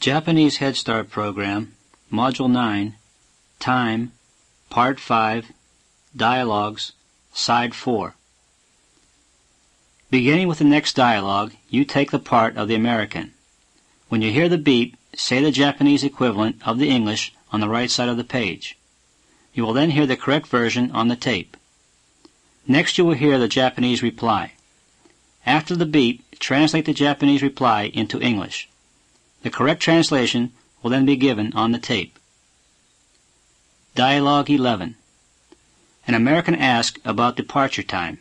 Japanese Head Start Program, Module 9, Time, Part 5, Dialogues, Side 4. Beginning with the next dialogue, you take the part of the American. When you hear the beep, say the Japanese equivalent of the English on the right side of the page. You will then hear the correct version on the tape. Next you will hear the Japanese reply. After the beep, translate the Japanese reply into English. The correct translation will then be given on the tape. Dialogue 11. An American asks about departure time.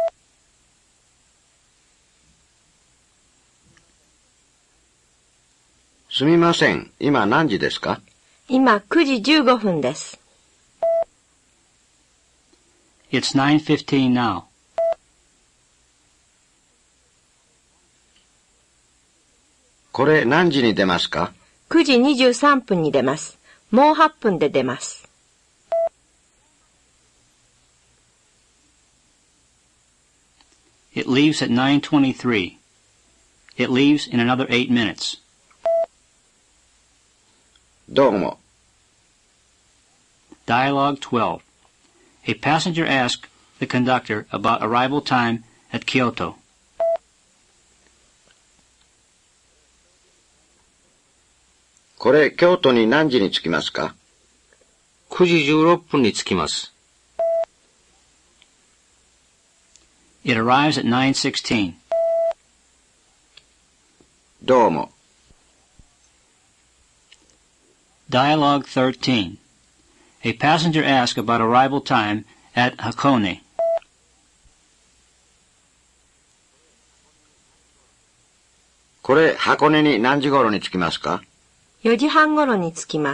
すみません、今何時ですか？ 今9時15分です。 It's 9:15 now. これ何時に出ますか？ 9時23分に出ます。もう8分で出ます。 It leaves at 9:23. It leaves in another 8 minutes. どうも。 Dialogue 12. A passenger asks the conductor about arrival time at Kyoto. これ京都に何時に着きますか？ 9時16分に着きます。 It arrives at 9:16. どうも。 Dialogue 13. A passenger asks about arrival time at Hakone. これ箱根に何時頃に着きますか？ 4時半頃に着きます。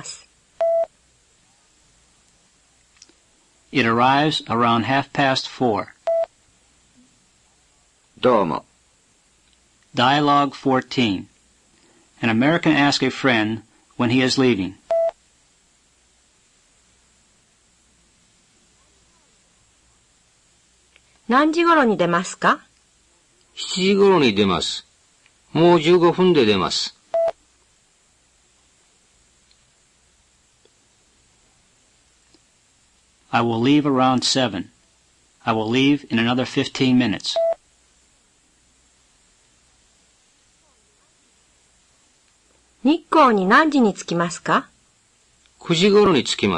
It arrives around 4:30. どうも。 Dialogue 14. An American asks a friend when he is leaving. 何時頃に出ますか？ 7時頃に出ます。もう15分で出ます。 I will leave around 7. I will leave in another 15 minutes. 日光に何時に着きますか？ 9時頃に着きます。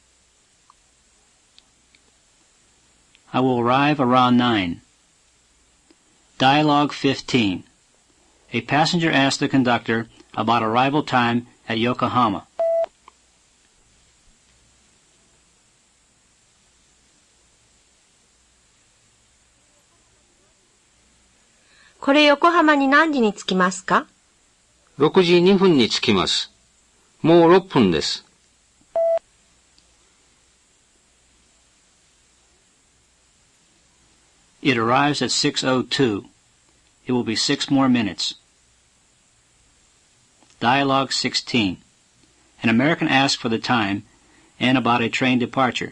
I will arrive around 9. Dialogue 15. A passenger asks the conductor about arrival time at Yokohama. これ横浜に何時に着きますか？ 6時2分に着きます。もう6分です。 It arrives at 6:02. It will be 6 more minutes. Dialogue 16. An American asks for the time and about a train departure.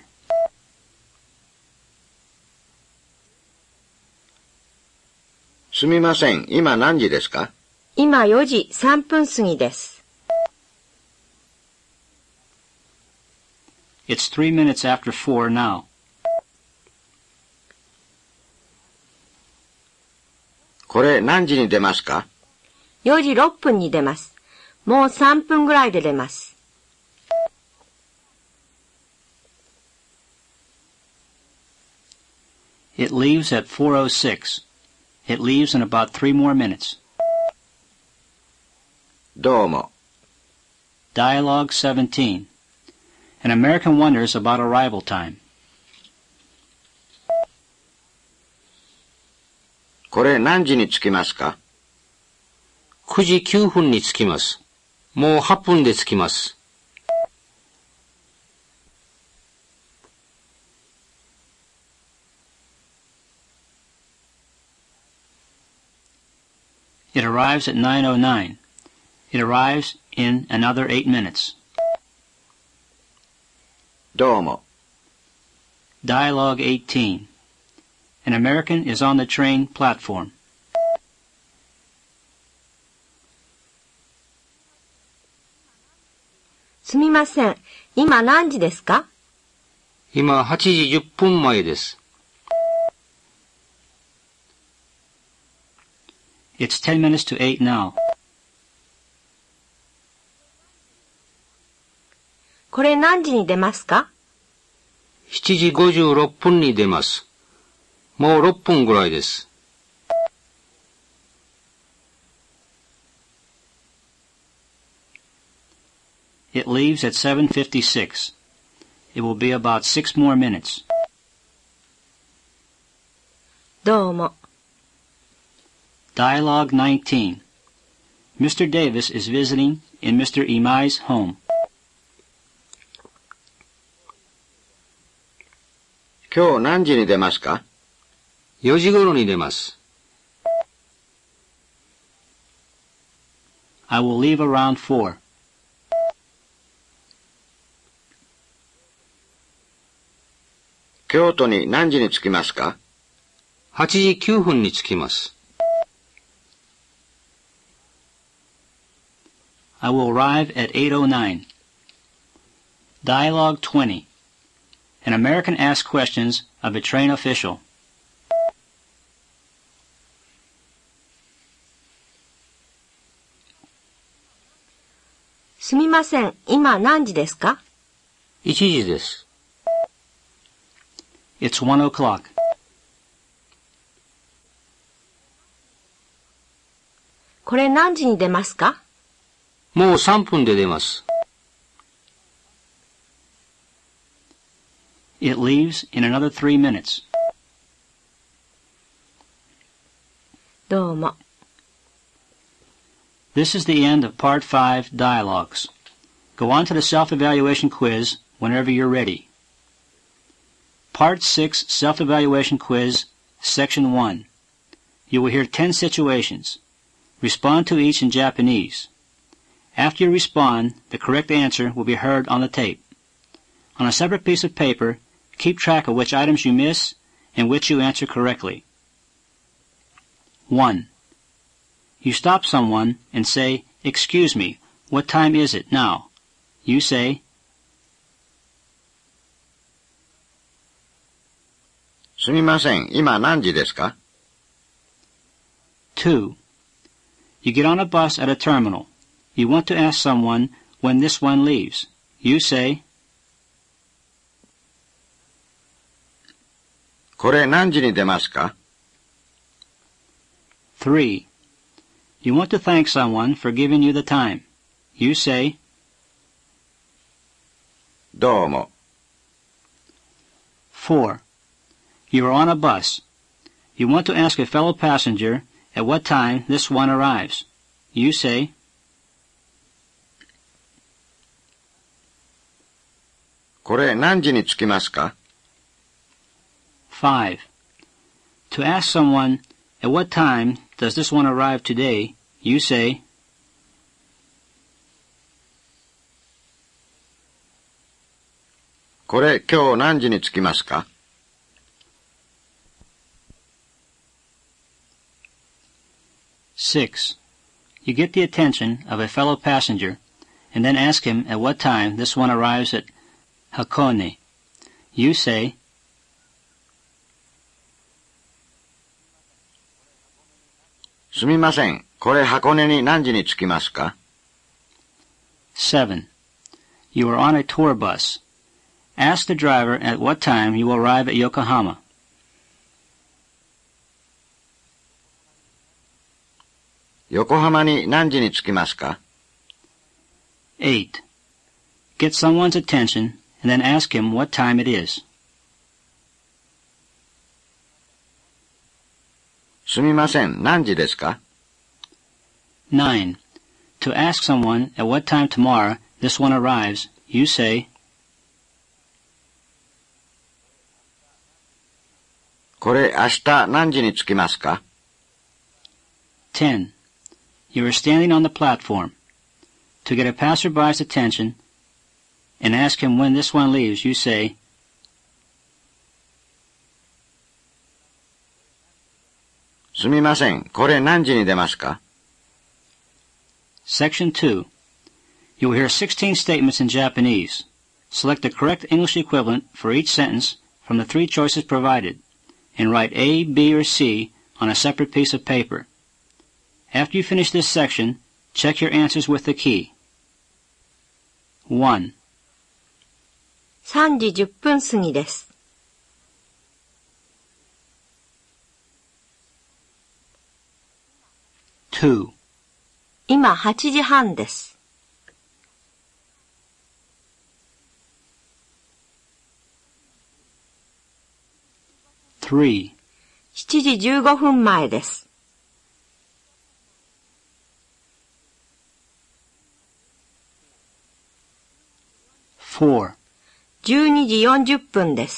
すみません、今何時ですか？ 今4時3分過ぎです。 It's 3 minutes after 4 now. これ何時に出ますか？ 4時6分に出ます。もう3分ぐらいで出ます。 It leaves at 4:06. It leaves in about 3 more minutes. どうも。 Dialogue 17. An American wonders about arrival time. これ何時に着きますか？ 9時9分に着きます。もう8分で着きます。 It arrives at 9:09. It arrives in another 8 minutes. どうも。 Dialogue 18. An American is on the train platform. すみません。今何時ですか？ 今8時10分前です。 It's 10 minutes to 8 now. これ何時に出ますか 7時56分に出ます。もう6分ぐらいです。 It leaves at 7:56. It will be about 6 more minutes. どうも。 Dialogue 19. Mr. Davis is visiting in Mr. Imai's home. 今日何時に出ますか？ 4時頃に出ます。 I will leave around 4. 京都に何時に着きますか？ 8時9分に着きます。 I will arrive at 8:09. Dialogue 20. An American asks questions of a train official. すみません。今何時ですか？ 1時です。 It's 1 o'clock. これ何時に出ますか？ もう3分で出ます。 It leaves in another 3 minutes. どうも。 This is the end of Part 5 Dialogues. Go on to the self-evaluation quiz whenever you're ready. Part 6 Self-Evaluation Quiz, Section 1. You will hear 10 situations. Respond to each in Japanese. After you respond, the correct answer will be heard on the tape. On a separate piece of paper, keep track of which items you miss and which you answer correctly. 1. You stop someone and say, "Excuse me, what time is it now?" You say, すみません。今何時ですか？ 2. You get on a bus at a terminal. You want to ask someone when this one leaves. You say, これ何時に出ますか？ 3. You want to thank someone for giving you the time. You say, どうも。 4. You are on a bus. You want to ask a fellow passenger at what time this one arrives. You say, これ何時に着きますか？ 5. To ask someone, "At what time does this one arrive today?" You say, これ今日何時に着きますか？ 6. You get the attention of a fellow passenger and then ask him at what time this one arrives at Hakone. You say, すみません。これ箱根に何時に着きますか？ 7. You are on a tour bus. Ask the driver at what time you will arrive at Yokohama. 横浜に何時に着きますか？ 8. Get someone's attention and then ask him what time it is. すみません。何時ですか？ 9. To ask someone at what time tomorrow this one arrives, you say, これ明日何時に着きますか？ 10. You are standing on the platform. To get a passerby's attention and ask him when this one leaves, you say, すみません。これ何時に出ますか？ Section 2. You will hear 16 statements in Japanese. Select the correct English equivalent for each sentence from the 3 choices provided, and write A, B, or C on a separate piece of paper. After you finish this section, check your answers with the key. 1. 3時10分過ぎです。 2. 今8時半です。 3. 7時15分前です。 4. 12時40分です。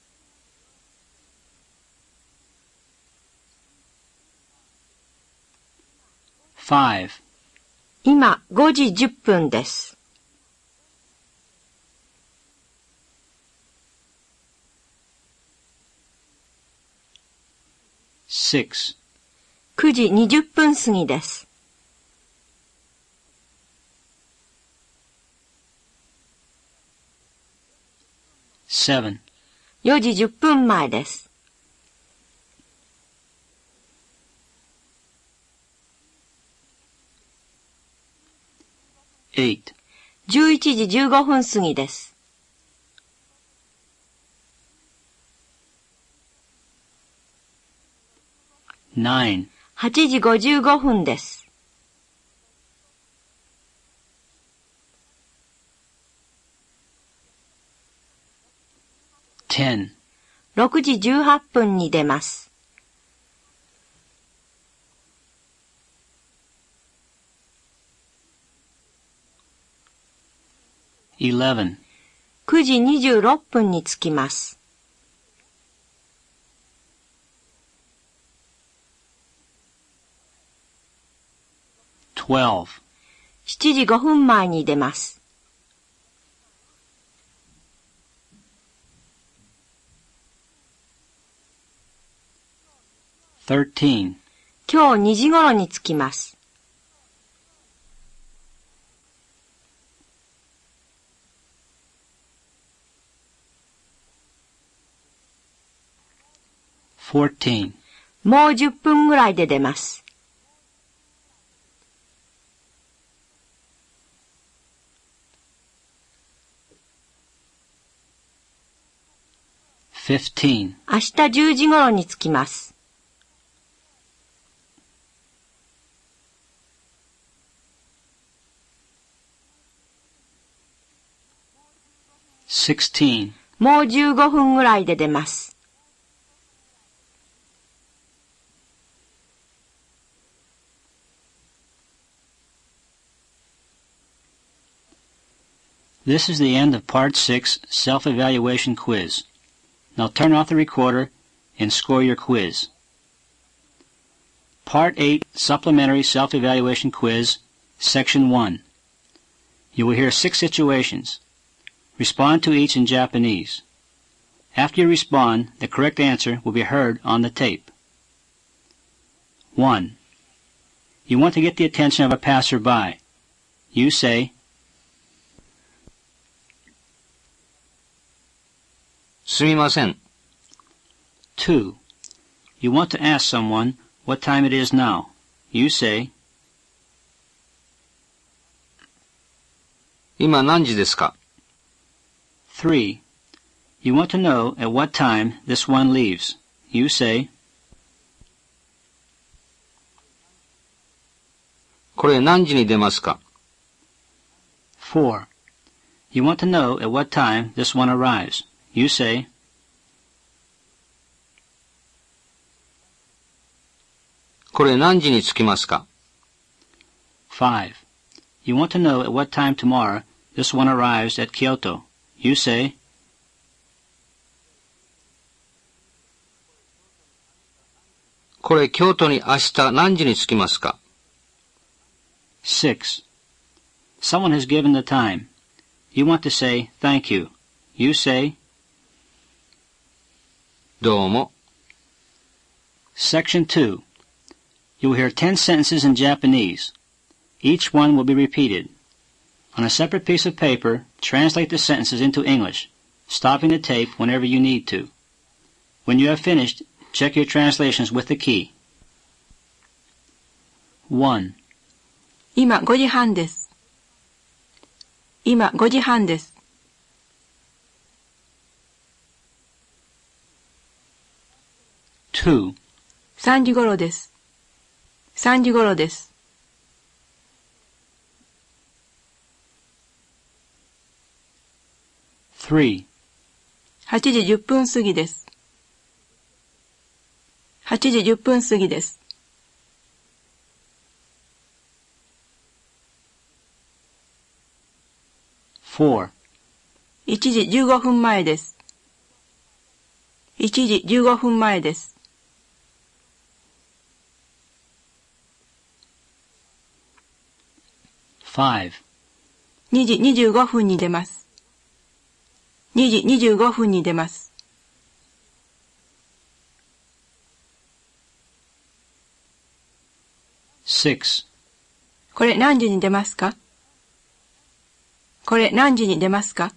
5. 今5時10分です。 6. 9時20分過ぎです。 7. 4時10分前です。 8. 11時15分過ぎです。 9. 8時55分です。 10. 6時18分に出ます。 11. 9時26分に着きます。 12. 7時5分前に出ます。 13. 今日2時頃に着きます。 14. もう10分ぐらいで出ます。 15. 明日10時頃に着きます。 16. もう15分ぐらいで出ます。 This is the end of Part 6 Self-Evaluation Quiz. Now turn off the recorder and score your quiz. Part 8 Supplementary Self-Evaluation Quiz, Section 1. You will hear 6 situations. Respond to each in Japanese. After you respond, the correct answer will be heard on the tape. 1. You want to get the attention of a passerby. You say, すみません。 2. You want to ask someone what time it is now. You say, 今何時ですか？ 3. You want to know at what time this one leaves. You say, これ何時に出ますか？ 4. You want to know at what time this one arrives. You say, これ何時に着きますか？ 5. You want to know at what time tomorrow this one arrives at Kyoto. You say, これ京都に明日何時に着きますか？ 6. Someone has given the time. You want to say, thank you. You say, どうも。 Section 2. You will hear 10 sentences in Japanese. Each one will be repeated. On a separate piece of paper, translate the sentences into English, stopping the tape whenever you need to. When you have finished, check your translations with the key. 1. 今5時半です。今5時半です。 2. 3時頃です。3時頃です。 3. 8時10分過ぎです。8時10分過ぎです。 4. 1時15分前です。1時15分前です。 5. 2時25分に出ます。2時25分に出ます。 6. これ何時に出ますか？これ何時に出ますか？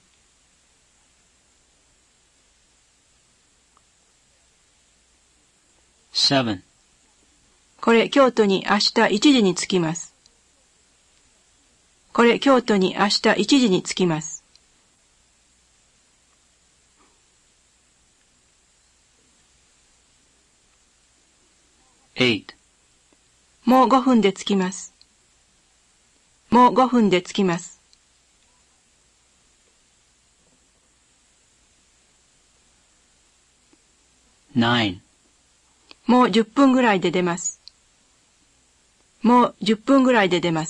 7. これ京都に明日1時に着きます。これ京都に明日1時に着きます。 8. もう5分で着きます。もう5分で着きます。 9. もう10分ぐらいで出ます。もう10分ぐらいで出ます。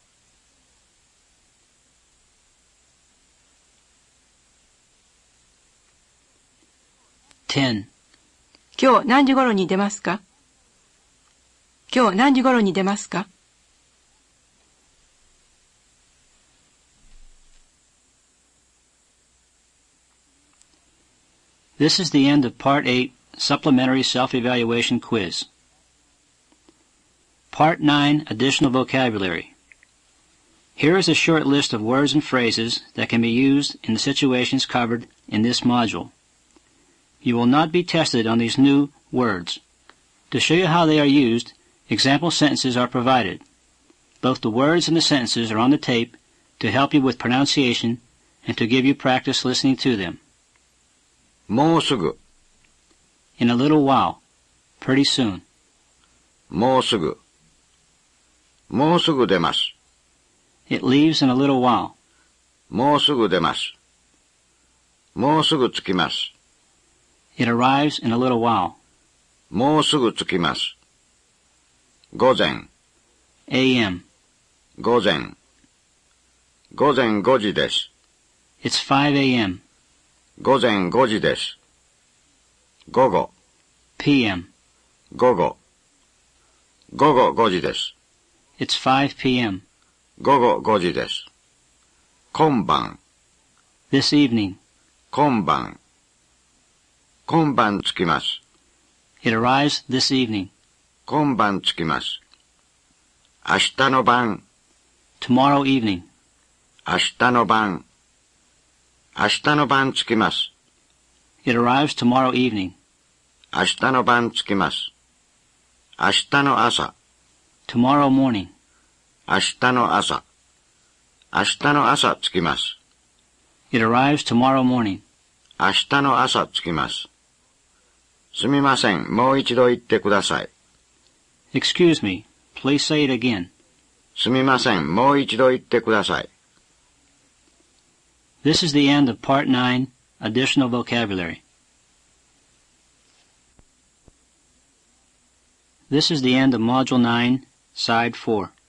10. 今日何時頃に出ますか？今日何時頃に出ますか？ This is the end of Part 8, Supplementary Self-Evaluation Quiz. Part 9, Additional Vocabulary. Here is a short list of words and phrases that can be used in the situations covered in this module. You will not be tested on these new words. To show you how they are used, example sentences are provided. Both the words and the sentences are on the tape to help you with pronunciation and to give you practice listening to them. もうすぐ、 In a little while. Pretty soon. もうすぐ、もうすぐ出ます。 It leaves in a little while. もうすぐ出ます。もうすぐ着きます。 It arrives in a little while. もうすぐ着きます。午前、 A.M. 午前、午前5時です。 It's 5 a.m. 午前5時です。午後、 P.m. 午後、午後5時です。 It's 5 p.m. 午後5時です。今晩、 This evening. 今晩、今晩着きます。 It arrives this evening. 今晩着きます。明日の晩、 Tomorrow evening. 明日の晩、明日の晩着きます。 It arrives tomorrow evening. 明日の晩着きます。明日の朝、 Tomorrow morning. 明日の朝、明日の朝着きます。 It arrives tomorrow morning. 明日の朝着きます。すみません、もう一度言ってください。 Excuse me. Please say it again. すみません、もう一度言ってください。 This is the end of Part 9, Additional Vocabulary. This is the end of Module 9, Side 4.